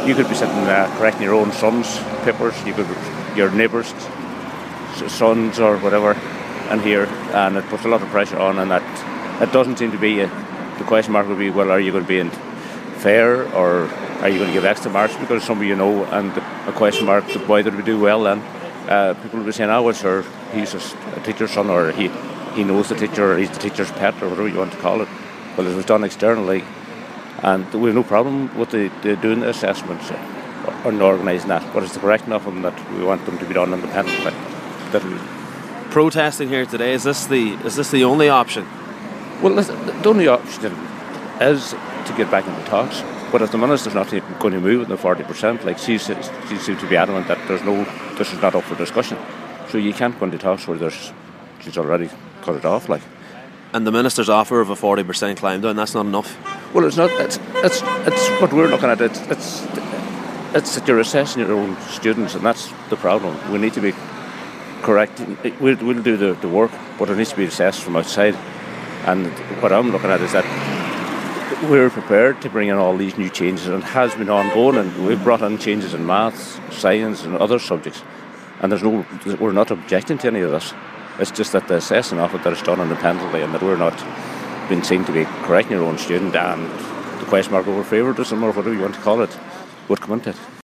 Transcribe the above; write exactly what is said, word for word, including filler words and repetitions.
you could be sitting uh, correcting your own son's papers, you could your neighbours' sons or whatever, and here, and it puts a lot of pressure on, and that it doesn't seem to be a, the question mark would be, well, are you going to be in fair, or are you going to give extra marks because somebody you know, and a question mark, why did we do well then? Uh, people will be saying, oh, well, sure, he's a, a teacher's son, or he, he knows the teacher, or he's the teacher's pet, or whatever you want to call it. Well, it was done externally, and we have no problem with the, the doing the assessments and organising that, but it's the correct enough of them that we want them to be done independently. That'll, Protesting here today, is this the is this the only option? Well, the only option is to get back into talks. But if the minister's not going to move in the forty percent, like she, she seems to be adamant that there's no, this is not up for discussion. So you can't go into talks where there's, she's already cut it off, like. And the minister's offer of a forty percent climb down, that's not enough? Well, it's not. It's it's it's what we're looking at. It's it's it's that you're assessing your own students, and that's the problem. We need to be correct. We'll, we'll do the, the work, but it needs to be assessed from outside. And what I'm looking at is that we're prepared to bring in all these new changes, and it has been ongoing, and we've brought in changes in maths, science and other subjects, and there's no, we're not objecting to any of this. It's just that the assessing of it that is done independently, and that we're not being seen to be correcting your own student, and the question mark over favouritism or whatever you want to call it would come into it.